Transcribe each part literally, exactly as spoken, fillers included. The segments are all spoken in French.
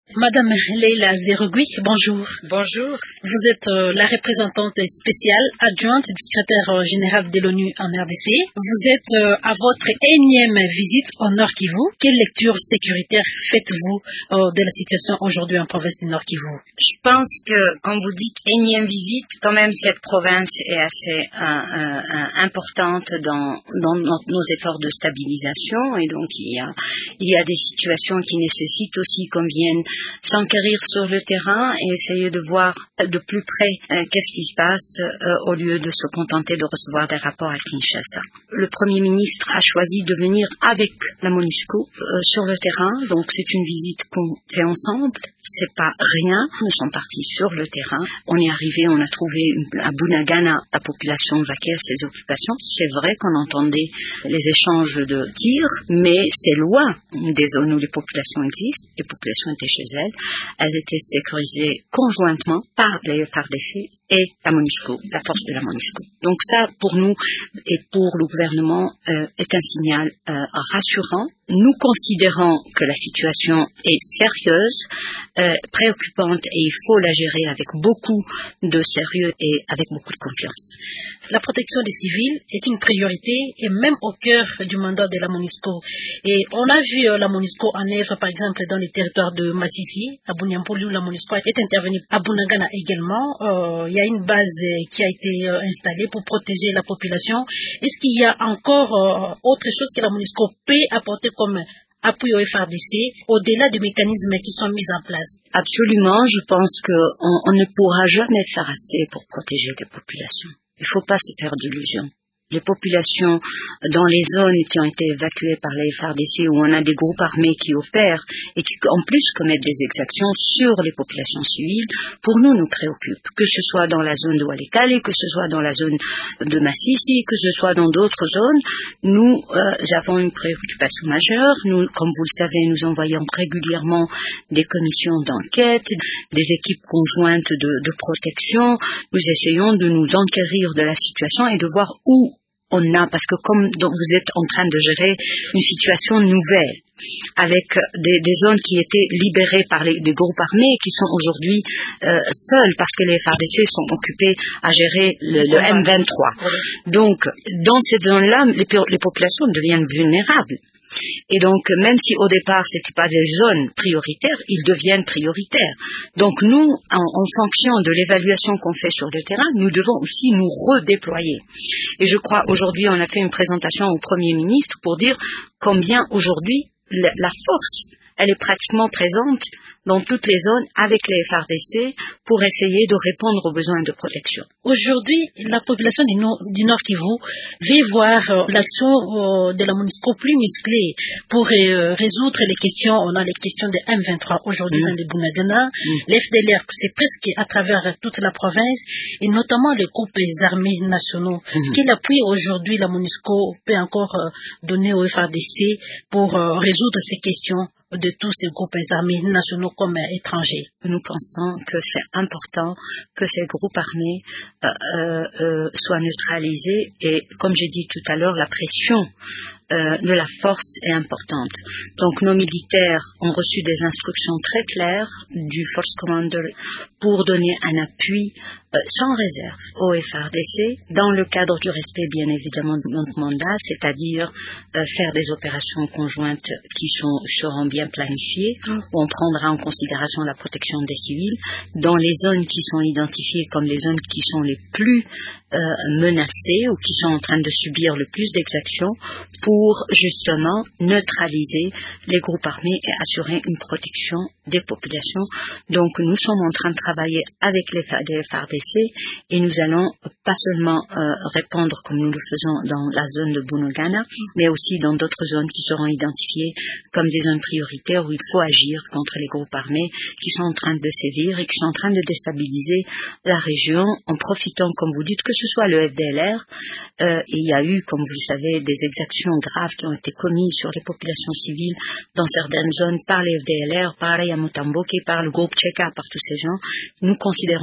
Madame Leila Zerougui, bonjour. Bonjour. Vous êtes euh, la représentante spéciale adjointe du secrétaire euh, général de l'ONU en R D C. Vous êtes euh, à votre énième visite au Nord Kivu. Quelle lecture sécuritaire faites-vous euh, de la situation aujourd'hui en province du Nord Kivu? Je pense que, quand vous dites énième visite, quand même cette province est assez euh, euh, importante dans, dans nos, nos efforts de stabilisation, et donc il y a, il y a des situations qui nécessitent aussi qu'on vienne s'enquérir sur le terrain et essayer de voir de plus près euh, qu'est-ce qui se passe euh, au lieu de se contenter de recevoir des rapports à Kinshasa. Le Premier ministre a choisi de venir avec la MONUSCO euh, sur le terrain, donc c'est une visite qu'on fait ensemble. C'est pas rien. Nous sommes partis sur le terrain. On est arrivé, on a trouvé à Bunagana la population vaquée à ses occupations. C'est vrai qu'on entendait les échanges de tirs, mais c'est loin des zones où les populations existent. Les populations étaient chez elles. Elles étaient sécurisées conjointement par les F A R D C et la MONUSCO, la force de la MONUSCO. Donc ça, pour nous et pour le gouvernement, euh, est un signal euh, rassurant. Nous considérons que la situation est sérieuse, euh, préoccupante, et il faut la gérer avec beaucoup de sérieux et avec beaucoup de confiance. La protection des civils est une priorité et même au cœur du mandat de la MONUSCO. Et on a vu euh, la MONUSCO en œuvre, par exemple, dans les territoires de Massissi, à Bunyampoli, où la MONUSCO est intervenue, à Bunagana également. Euh, il y a une base euh, qui a été euh, installée pour protéger la population. Est-ce qu'il y a encore euh, autre chose que la MONUSCO peut apporter comme appui au F A R D C, au-delà des mécanismes qui sont mis en place? Absolument, je pense qu'on on ne pourra jamais faire assez pour protéger les populations. Il ne faut pas se faire d'illusions. Les populations dans les zones qui ont été évacuées par les F A R D C, où on a des groupes armés qui opèrent et qui en plus commettent des exactions sur les populations civiles, pour nous, nous préoccupent. Que ce soit dans la zone de Walikale, que ce soit dans la zone de Massissi, que ce soit dans d'autres zones, nous euh, avons une préoccupation majeure. Nous, comme vous le savez, nous envoyons régulièrement des commissions d'enquête, des équipes conjointes de, de protection. Nous essayons de nous enquérir de la situation et de voir où on a, parce que comme donc vous êtes en train de gérer une situation nouvelle, avec des, des zones qui étaient libérées par les, des groupes armés et qui sont aujourd'hui euh, seuls parce que les F A R D C sont occupés à gérer le, le M vingt-trois. Donc, dans cette zone-là, les, les populations deviennent vulnérables. Et donc, même si au départ, ce n'était pas des zones prioritaires, ils deviennent prioritaires. Donc, nous, en, en fonction de l'évaluation qu'on fait sur le terrain, nous devons aussi nous redéployer. Et je crois, aujourd'hui, on a fait une présentation au Premier ministre pour dire combien, aujourd'hui, la, la force, elle est pratiquement présente dans toutes les zones avec les F A R D C pour essayer de répondre aux besoins de protection. Aujourd'hui, la population du Nord, du Nord Kivu veut voir euh, l'action euh, de la MONUSCO plus musclée pour euh, résoudre les questions. On a les questions de M vingt-trois aujourd'hui mmh. dans le Bunagana. Mmh. L'F D L R, c'est presque à travers toute la province et notamment les groupes armés nationaux. Mmh. Quel appui aujourd'hui la MONUSCO peut encore euh, donner au F A R D C pour euh, résoudre ces questions de tous ces groupes armés nationaux comme étrangers? Nous pensons que c'est important que ces groupes armés euh, euh, euh, soient neutralisés et, comme j'ai dit tout à l'heure, la pression euh, de la force est importante. Donc nos militaires ont reçu des instructions très claires du Force Commander pour donner un appui euh, sans réserve au F A R D C dans le cadre du respect bien évidemment de notre mandat, c'est-à-dire euh, faire des opérations conjointes qui sont, seront bien planifiées, où on prendra en considération la protection des civils dans les zones qui sont identifiées comme les zones qui sont les plus euh, menacées ou qui sont en train de subir le plus d'exactions pour justement neutraliser les groupes armés et assurer une protection des populations. Donc nous sommes en train de travailler avec les F A R D C et nous allons pas seulement euh, répondre comme nous le faisons dans la zone de Bunagana, mais aussi dans d'autres zones qui seront identifiées comme des zones prioritaires où il faut agir contre les groupes armés qui sont en train de sévir et qui sont en train de déstabiliser la région en profitant, comme vous dites, que ce soit le F D L R. Euh, il y a eu, comme vous le savez, des exactions graves qui ont été commises sur les populations civiles dans certaines zones par les F D L R, par les Yamutamboke, par le groupe Tcheka, par tous ces gens. Nous considérons que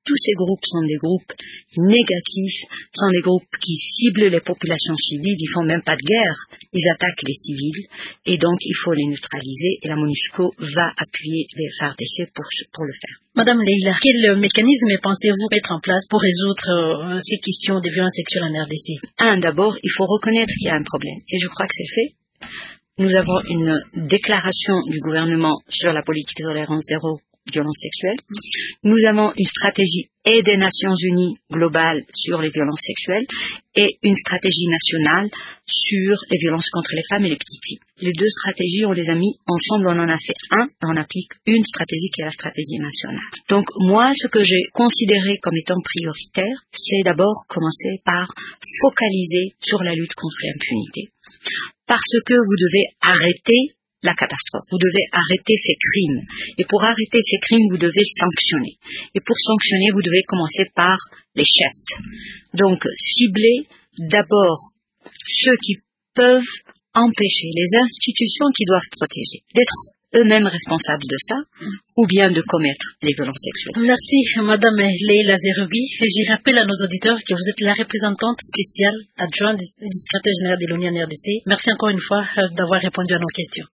tous ces groupes sont des groupes négatifs, sont des groupes qui ciblent les populations civiles, ils font même pas de guerre, ils attaquent les civils, et donc il faut les neutraliser, et la MONUSCO va appuyer les F A R D C pour, pour le faire. Madame Leila, quel mécanisme pensez-vous mettre en place pour résoudre euh, ces questions de violences sexuelles en R D C? Un, d'abord, il faut reconnaître qu'il y a un problème, et je crois que c'est fait. Nous avons une déclaration du gouvernement sur la politique de tolérance zéro violences sexuelles. Nous avons une stratégie et des Nations Unies globale sur les violences sexuelles et une stratégie nationale sur les violences contre les femmes et les petites filles. Les deux stratégies, on les a mis ensemble, on en a fait un et on applique une stratégie qui est la stratégie nationale. Donc moi, ce que j'ai considéré comme étant prioritaire, c'est d'abord commencer par focaliser sur la lutte contre l'impunité. Parce que vous devez arrêter la catastrophe. Vous devez arrêter ces crimes. Et pour arrêter ces crimes, vous devez sanctionner. Et pour sanctionner, vous devez commencer par les chefs. Donc, cibler d'abord ceux qui peuvent empêcher, les institutions qui doivent protéger, d'être eux-mêmes responsables de ça, ou bien de commettre les violences sexuelles. Merci, Madame Leila Zerougui. Je rappelle à nos auditeurs que vous êtes la représentante spéciale adjointe du secrétaire général de l'ONU en R D C. Merci encore une fois d'avoir répondu à nos questions.